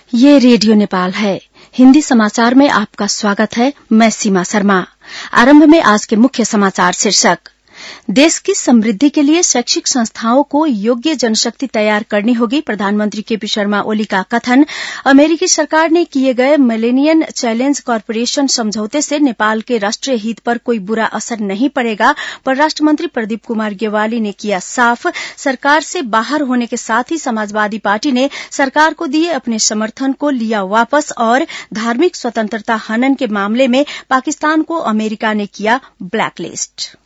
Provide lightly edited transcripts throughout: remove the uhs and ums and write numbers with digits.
ये रेडियो नेपाल है। हिन्दी समाचार में आपका स्वागत है। मैं सीमा शर्मा। आरंभ में आज के मुख्य समाचार शीर्षक। देश की समृद्धि के लिए शैक्षिक संस्थाओं को योग्य जनशक्ति तैयार करनी होगी, प्रधानमंत्री केपी शर्मा ओली का कथन। अमेरिकी सरकार ने किए गए मिलेनियम चैलेंज कॉर्पोरेशन समझौते से नेपाल के राष्ट्रीय हित पर कोई बुरा असर नहीं पड़ेगा, परराष्ट्र मंत्री प्रदीप कुमार ग्यावाली ने किया साफ। सरकार से बाहर होने के साथ ही समाजवादी पार्टी ने सरकार को दिए अपने समर्थन को लिया वापस और धार्मिक स्वतंत्रता हनन के मामले में पाकिस्तान को अमेरिका ने किया ब्लैकलिस्ट।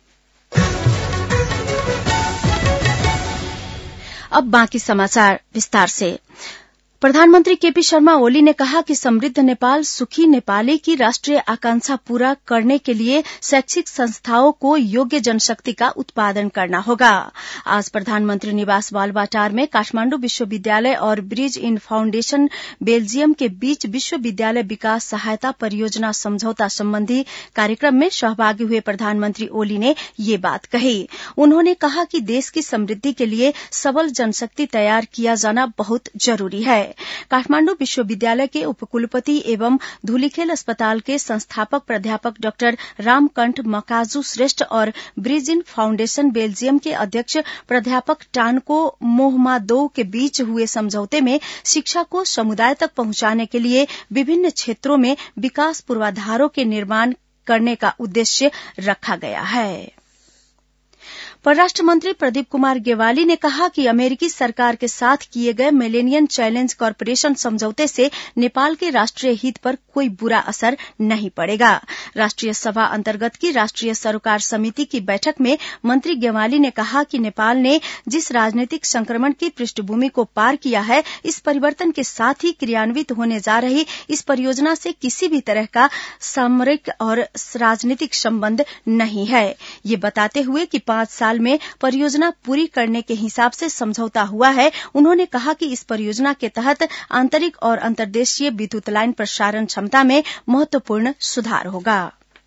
अब बाकी समाचार विस्तार से। प्रधानमंत्री केपी शर्मा ओली ने कहा कि समृद्ध नेपाल सुखी नेपाली की राष्ट्रीय आकांक्षा पूरा करने के लिए शैक्षिक संस्थाओं को योग्य जनशक्ति का उत्पादन करना होगा। आज प्रधानमंत्री निवास बालुवाटार में काठमांडू विश्वविद्यालय और ब्रिज इन फाउण्डेशन बेल्जियम के बीच विश्वविद्यालय विकास सहायता परियोजना समझौता संबंधी कार्यक्रम में सहभागी हुए प्रधानमंत्री ओली ने ये बात कही। उन्होंने कहा कि देश की समृद्धि के लिए सबल जनशक्ति तैयार किया जाना बहुत जरूरी है। काठमांडू विश्वविद्यालय के उपकुलपति एवं धूलीखेल अस्पताल के संस्थापक प्राध्यापक डाक्टर रामकंठ मकाजू श्रेष्ठ और ब्रिज इन फाउण्डेशन बेल्जियम के अध्यक्ष प्राध्यापक टानको मोहमादोव के बीच हुए समझौते में शिक्षा को समुदाय तक पहुंचाने के लिए विभिन्न क्षेत्रों में विकास पूर्वाधारों के निर्माण करने का उद्देश्य रखा गया है। परराष्ट्र मंत्री प्रदीप कुमार ग्यावाली ने कहा कि अमेरिकी सरकार के साथ किए गए मिलेनियम चैलेंज कॉर्पोरेशन समझौते से नेपाल के राष्ट्रीय हित पर कोई बुरा असर नहीं पड़ेगा। राष्ट्रीय सभा अंतर्गत की राष्ट्रीय सरोकार समिति की बैठक में मंत्री ग्यावाली ने कहा कि नेपाल ने जिस राजनीतिक संक्रमण की पृष्ठभूमि को पार किया है, इस परिवर्तन के साथ ही क्रियान्वित होने जा रही इस परियोजना से किसी भी तरह का सामरिक और राजनीतिक संबंध नहीं है। ये बताते हुए कि 5 साल में परियोजना पूरी करने के हिसाब से समझौता हुआ है। उन्होंने कहा कि इस परियोजना के तहत आंतरिक और अंतर्देशीय विद्युत लाइन प्रसारण क्षमता में महत्वपूर्ण सुधार होगा।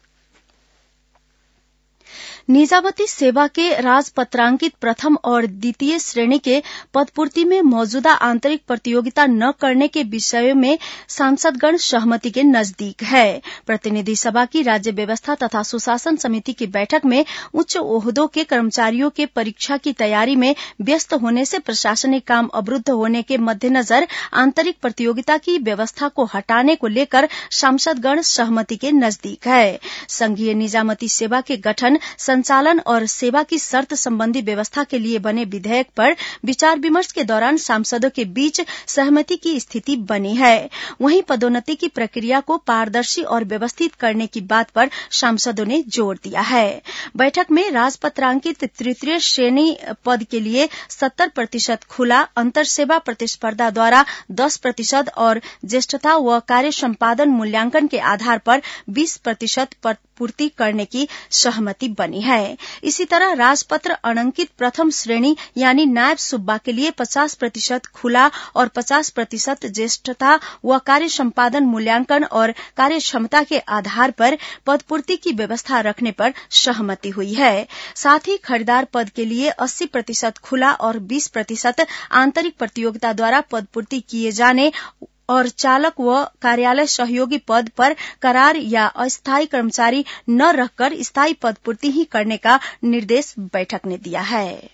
निजामती सेवा के राजपत्रांकित प्रथम और द्वितीय श्रेणी के पदपूर्ति में मौजूदा आंतरिक प्रतियोगिता न करने के विषय में सांसदगण सहमति के नजदीक है। प्रतिनिधि सभा की राज्य व्यवस्था तथा सुशासन समिति की बैठक में उच्च ओहदों के कर्मचारियों के परीक्षा की तैयारी में व्यस्त होने से प्रशासनिक काम अवरुद्ध होने के मद्देनजर आंतरिक प्रतियोगिता की व्यवस्था को हटाने को लेकर सांसदगण सहमति के नजदीक है। संघीय निजामती सेवा के गठन, संचालन और सेवा की शर्त संबंधी व्यवस्था के लिए बने विधेयक पर विचार विमर्श के दौरान सांसदों के बीच सहमति की स्थिति बनी है। वहीं पदोन्नति की प्रक्रिया को पारदर्शी और व्यवस्थित करने की बात पर सांसदों ने जोर दिया है। बैठक में राजपत्रांकित तृतीय श्रेणी पद के लिए 70% खुला, अंतरसेवा प्रतिस्पर्धा द्वारा 10% और ज्येष्ठता व कार्य संपादन मूल्यांकन के आधार पर 20% पूर्ति करने की सहमति बनी है। इसी तरह राजपत्र अनंकित प्रथम श्रेणी यानी नायब सुब्बा के लिए 50% खुला और 50% ज्येष्ठता व कार्य संपादन मूल्यांकन और कार्य क्षमता के आधार पर पदपूर्ति की व्यवस्था रखने पर सहमति हुई है। साथ ही खरीदार पद के लिए 80% खुला और 20% आंतरिक प्रतियोगिता द्वारा पदपूर्ति किए जाने और चालक व कार्यालय सहयोगी पद पर करार या अस्थायी कर्मचारी न रखकर स्थायी पदपूर्ति ही करने का निर्देश बैठक ने दिया है।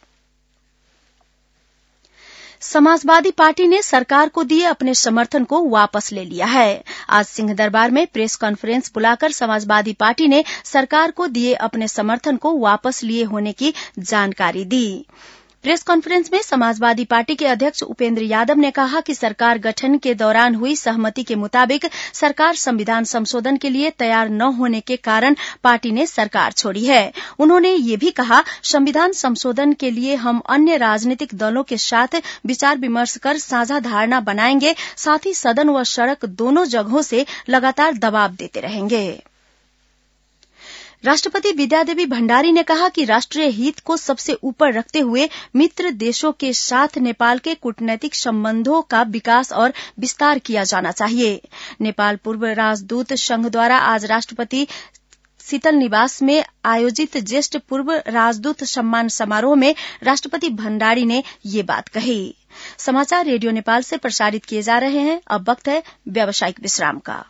समाजवादी पार्टी ने सरकार को दिए अपने समर्थन को वापस ले लिया है। आज सिंहदरबार में प्रेस कॉन्फ्रेंस बुलाकर समाजवादी पार्टी ने सरकार को दिए अपने समर्थन को वापस लिए होने की जानकारी दी। प्रेस कॉन्फ्रेंस में समाजवादी पार्टी के अध्यक्ष उपेंद्र यादव ने कहा कि सरकार गठन के दौरान हुई सहमति के मुताबिक सरकार संविधान संशोधन के लिए तैयार न होने के कारण पार्टी ने सरकार छोड़ी है। उन्होंने ये भी कहा, संविधान संशोधन के लिए हम अन्य राजनीतिक दलों के साथ विचार विमर्श कर साझा धारणा बनाएंगे, साथ ही सदन व सड़क दोनों जगहों से लगातार दबाव देते रहेंगे। राष्ट्रपति विद्यादेवी भण्डारी ने कहा कि राष्ट्रीय हित को सबसे ऊपर रखते हुए मित्र देशों के साथ नेपाल के कूटनैतिक संबंधों का विकास और विस्तार किया जाना चाहिए। नेपाल पूर्व राजदूत संघ द्वारा आज राष्ट्रपति शीतल निवास में आयोजित ज्येष्ठ पूर्व राजदूत सम्मान समारोह में राष्ट्रपति भण्डारी ने ये बात कही। समाचार रेडियो नेपाल से प्रसारित किए जा रहे हैं। अब वक्त है व्यावसायिक विश्राम का।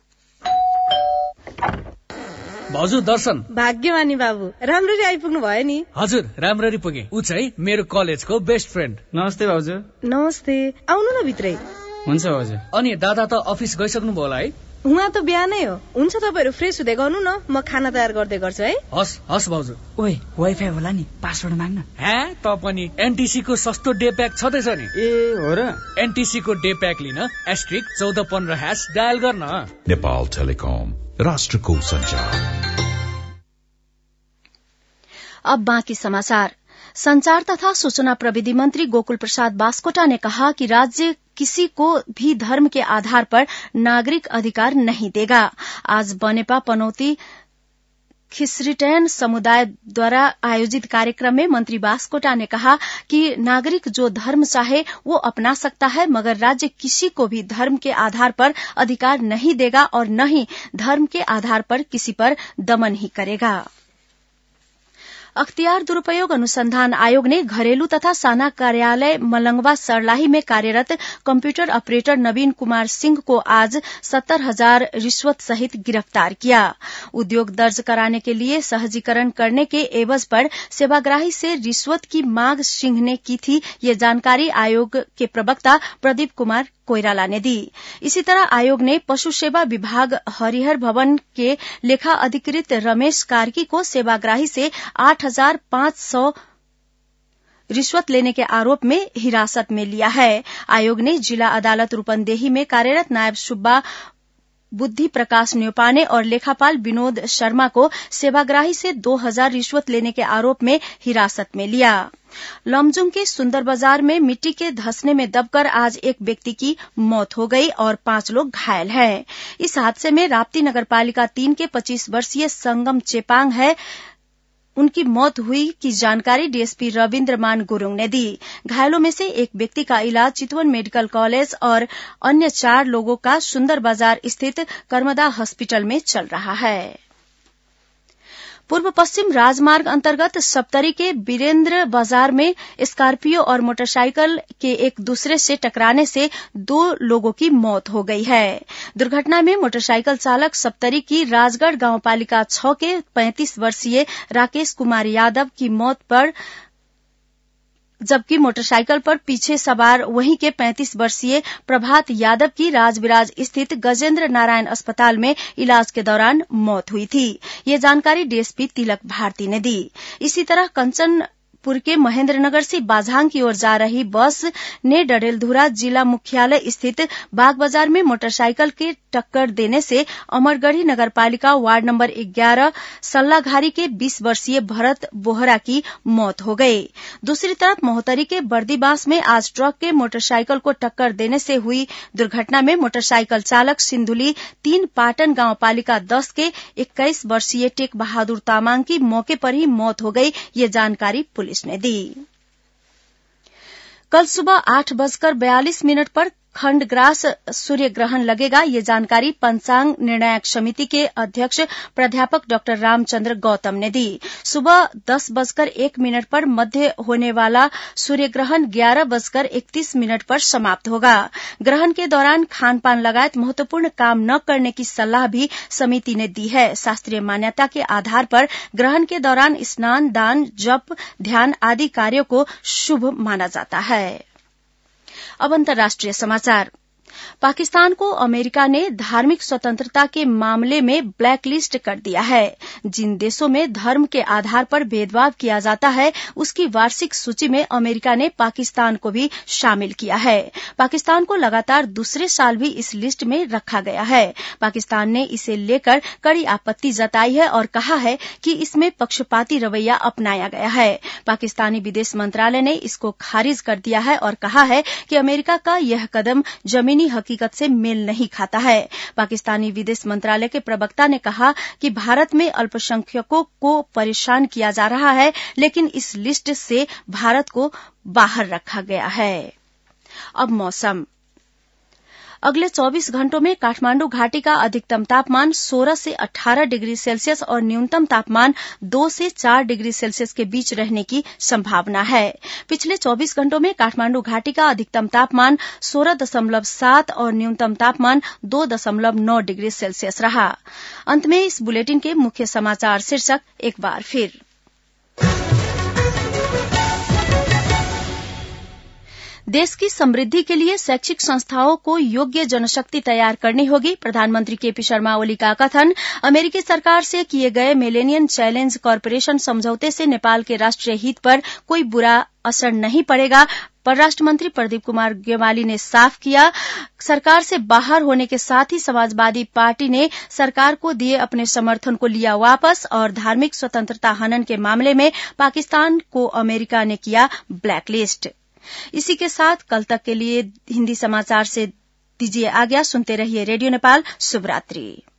भाउजू दर्शन। भाग्यमानी बाबु, राम्ररी आइपुग्नु भयो नि। हजुर, राम्ररी पुगे। ऊ चाहिँ मेरो कलेजको बेस्ट फ्रेन्ड। नमस्ते भाउजू। नमस्ते, आउनु न भित्रै। हुन्छ भाउजू। अनि दादा त अफिस गइसक्नु भयो होला है? उहाँ त बिहानै हो। हुन्छ, तपाईहरु फ्रेस हुँदै गर्नु न, म खाना तयार गर्दै गर्छु है। हस् हस् भाउजू। ओइ, वाइफाई होला नि, पासवर्ड माग्न। हे, त पनि एनटीसी को सस्तो डे प्याक छदैछ नि। ए हो र? एनटीसी को डे प्याक लिन *1415# डायल गर्न। नेपाल टेलिकम, राष्ट्रको संचार। अब बाँकी समाचार। संचार तथा सूचना प्रविधि मंत्री गोकुल प्रसाद बास्कोटा ने कहा कि राज्य किसी को भी धर्म के आधार पर नागरिक अधिकार नहीं देगा। आज बनेपा पनौती खिस्रिटैन समुदाय द्वारा आयोजित कार्यक्रम में मंत्री बास्कोटा ने कहा कि नागरिक जो धर्म चाहे वो अपना सकता है, मगर राज्य किसी को भी धर्म के आधार पर अधिकार नहीं देगा और न ही धर्म के आधार पर किसी पर दमन ही करेगा। अख्तियार दुरूपयोग अनुसंधान आयोग ने घरेलू तथा साना कार्यालय मलंगवा सर्लाही में कार्यरत कंप्यूटर ऑपरेटर नवीन कुमार सिंह को आज 70,000 रिश्वत सहित गिरफ्तार किया। उद्योग दर्ज कराने के लिए सहजीकरण करने के एवज पर सेवाग्राही से रिश्वत की मांग सिंह ने की थी। ये जानकारी आयोग के प्रवक्ता प्रदीप कुमार कोइराला ने दी। इसी तरह आयोग ने पशु सेवा विभाग हरिहर भवन के लेखा अधिकृत रमेश कार्की को सेवाग्राही से 8,500 रिश्वत लेने के आरोप में हिरासत में लिया है। आयोग ने जिला अदालत रूपन्देही में कार्यरत नायब सुब्बा बुद्धि प्रकाश न्योपाने और लेखापाल विनोद शर्मा को सेवाग्राही से 2,000 रिश्वत लेने के आरोप में हिरासत में लिया। लमजुंग के सुंदर बाजार में मिट्टी के धंसने में दबकर आज एक व्यक्ति की मौत हो गई और 5 लोग घायल हैं। इस हादसे में राप्ती नगरपालिका 3 के 25 वर्षीय संगम चेपांग है उनकी मौत हुई की जानकारी डीएसपी रविन्द्रमान गुरुङ ने दी। घायलों में से एक व्यक्ति का इलाज चितवन मेडिकल कॉलेज और अन्य 4 लोगों का सुंदर बाजार स्थित कर्मदा हॉस्पिटल में चल रहा है। पूर्व पश्चिम राजमार्ग अंतर्गत सप्तरी के वीरेंद्र बाजार में स्कॉर्पियो और मोटरसाइकिल के एक दूसरे से टकराने से 2 लोगों की मौत हो गई है। दुर्घटना में मोटरसाइकिल चालक सप्तरी की राजगढ़ गांवपालिका 6 के 35 वर्षीय राकेश कुमार यादव की मौत पर, जबकि मोटरसाइकिल पर पीछे सवार वहीं के 35 वर्षीय प्रभात यादव की राजविराज स्थित गजेंद्र नारायण अस्पताल में इलाज के दौरान मौत हुई थी। ये जानकारी डीएसपी तिलक भारती ने दी। इसी तरह कंचनपुर के महेंद्रनगर से बाझांग की ओर जा रही बस ने डडेलधुरा जिला मुख्यालय स्थित बाग बाजार में मोटरसाइकिल के टक्कर देने से अमरगढ़ी नगरपालिका वार्ड नंबर 11 सल्लाघारी के 20 वर्षीय भरत बोहरा की मौत हो गई। दूसरी तरफ महोत्तरी के बर्दीबास में आज ट्रक के मोटरसाइकिल को टक्कर देने से हुई दुर्घटना में मोटरसाइकिल चालक सिंधुली 3 पाटन गांवपालिका 10 के 21 वर्षीय टेक बहादुर तामाङ की मौके पर ही मौत हो गई। ये जानकारी पुलिस ने दी। कल सुबह 8:42 पर खंडग्रास सूर्य ग्रहण लगेगा। ये जानकारी पंचांग निर्णायक समिति के अध्यक्ष प्राध्यापक डॉक्टर रामचंद्र गौतम ने दी। सुबह 10:01 पर मध्य होने वाला सूर्य ग्रहण 11:31 पर समाप्त होगा। ग्रहण के दौरान खानपान लगायत महत्वपूर्ण काम न करने की सलाह भी समिति ने दी है। शास्त्रीय मान्यता के आधार पर ग्रहण के दौरान स्नान, दान, जप, ध्यान आदि कार्यों को शुभ माना जाता है। अब अंतर्राष्ट्रीय समाचार। पाकिस्तान को अमेरिका ने धार्मिक स्वतंत्रता के मामले में ब्लैकलिस्ट कर दिया है। जिन देशों में धर्म के आधार पर भेदभाव किया जाता है उसकी वार्षिक सूची में अमेरिका ने पाकिस्तान को भी शामिल किया है। पाकिस्तान को लगातार दूसरे साल भी इस लिस्ट में रखा गया है। पाकिस्तान ने इसे लेकर कड़ी आपत्ति जताई है और कहा है कि इसमें पक्षपाती रवैया अपनाया गया है। पाकिस्तानी विदेश मंत्रालय ने इसको खारिज कर दिया है और कहा है कि अमेरिका का यह कदम जमीनी हकीकत से मेल नहीं खाता है। पाकिस्तानी विदेश मंत्रालय के प्रवक्ता ने कहा कि भारत में अल्पसंख्यकों को परेशान किया जा रहा है, लेकिन इस लिस्ट से भारत को बाहर रखा गया है। अब मौसम। अगले 24 घंटों में काठमांडू घाटी का अधिकतम तापमान 16 से 18 डिग्री सेल्सियस और न्यूनतम तापमान 2 से 4 डिग्री सेल्सियस के बीच रहने की संभावना है। पिछले 24 घंटों में काठमांडू घाटी का अधिकतम तापमान 16.7 और न्यूनतम तापमान 2.9 डिग्री सेल्सियस रहा। अंत में इस बुलेटिन के मुख्य समाचार शीर्षक एक बार फिर। देश की समृद्धि के लिए शैक्षिक संस्थाओं को योग्य जनशक्ति तैयार करनी होगी। प्रधानमंत्री केपी शर्मा ओली का कथन। अमेरिकी सरकार से किए गए मिलेनियम चैलेंज कॉरपोरेशन समझौते से नेपाल के राष्ट्रीय हित पर कोई बुरा असर नहीं पड़ेगा। परराष्ट्र मंत्री प्रदीप कुमार गेवाली ने साफ किया। सरकार से बाहर होने के साथ ही समाजवादी पार्टी ने सरकार को दिए अपने समर्थन को लिया वापस और धार्मिक स्वतंत्रता हनन के मामले में पाकिस्तान को अमेरिका ने किया ब्लैकलिस्ट। इसी के साथ कल तक के लिए हिंदी समाचार से दीजिए आज्ञा। सुनते रहिए रेडियो नेपाल। शुभ रात्रि।